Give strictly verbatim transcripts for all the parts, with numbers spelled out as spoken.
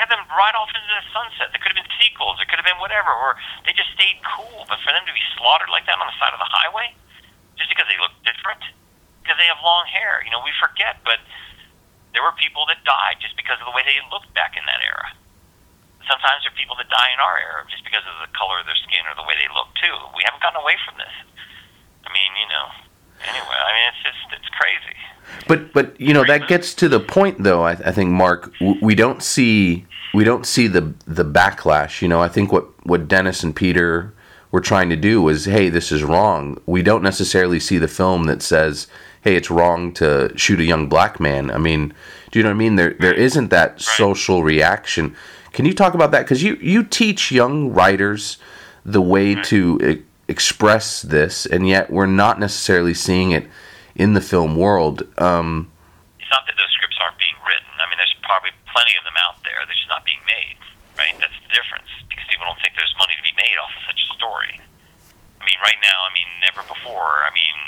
have them ride off into the sunset. There could have been sequels. There could have been whatever. Or they just stayed cool. But for them to be slaughtered like that on the side of the highway, just because they look different, because they have long hair. You know, we forget, but there were people that died just because of the way they looked back in that era. Sometimes there are people that die in our era just because of the color of their skin or the way they look, too. We haven't gotten away from this. I mean, you know, anyway, I mean, it's just, it's crazy. But, but you know, that gets to the point, though, I, I think, Mark, we don't see, we don't see the the backlash. You know, I think what, what Dennis and Peter were trying to do was, hey, this is wrong. We don't necessarily see the film that says, hey, it's wrong to shoot a young black man. I mean, do you know what I mean? There There isn't that right. social reaction. Can you talk about that? Because you, you teach young writers the way right. to e- express this, and yet we're not necessarily seeing it in the film world. Um, it's not that those scripts aren't being written. I mean, there's probably plenty of them out there. They're just not being made, right? That's the difference, because people don't think there's money to be made off of such a story. I mean, right now, I mean, never before, I mean,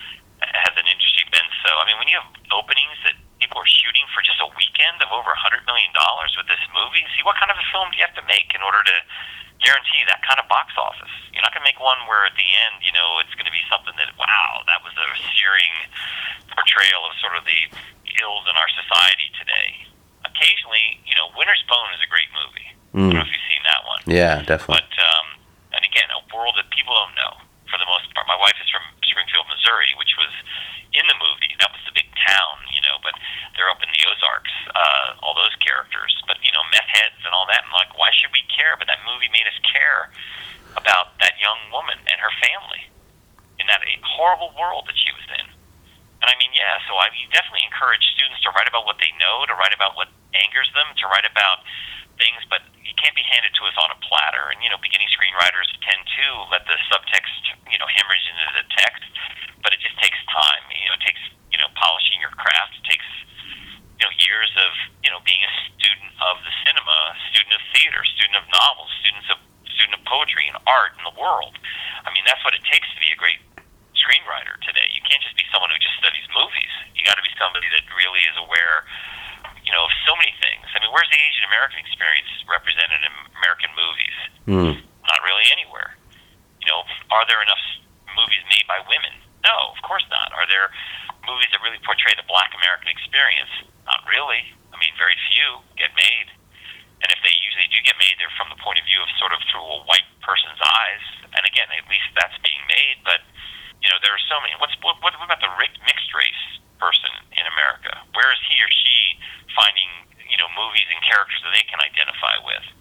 has an industry been so... I mean, when you have openings that people are shooting for just a weekend of over one hundred million dollars with this movie, see, what kind of a film do you have to make in order to guarantee that kind of box office? You're not going to make one where at the end, you know, it's going to be something that, wow, that was a searing portrayal of sort of the ills in our society today. Occasionally, you know, Winter's Bone is a great movie. Mm. I don't know if you've seen that one. Yeah, definitely. But, um, and again, a world that people don't know, for the most part. My wife is from Springfield, Missouri, which was in the movie. That was the big town, you know, but they're up in the Ozarks, uh, all those characters. But, you know, meth heads and all that. And, like, why should we care? But that movie made us care about that young woman and her family in that horrible world that she was in. And, I mean, yeah, so I mean, definitely encourage students to write about what they know, to write about what angers them, to write about things, but it can't be handed to us on a platter. And, you know, beginning screenwriters tend to let the subtext, you know, hemorrhage into the text, but it just takes time. You know, it takes, you know, polishing your craft. It takes, you know, years of, you know, being a student of the cinema, student of theater, student of novels, students of, student of poetry and art in the world. I mean, that's what it takes to be a great screenwriter today. You can't just be someone who just studies movies. You got to be somebody that really is aware, you know, of so many things. I mean, where's the Asian American experience represented in American movies? Mm. Not really anywhere. You know, are there enough movies made by women? No, of course not. Are there movies that really portray the Black American experience? Not really. I mean, very few get made. And if they usually do get made, they're from the point of view of sort of through a white person's eyes. And again, at least that's being made. But, you know, there are so many. What's what, what about the mixed race person in America? Where is he or she finding, you know, movies and characters that they can identify with?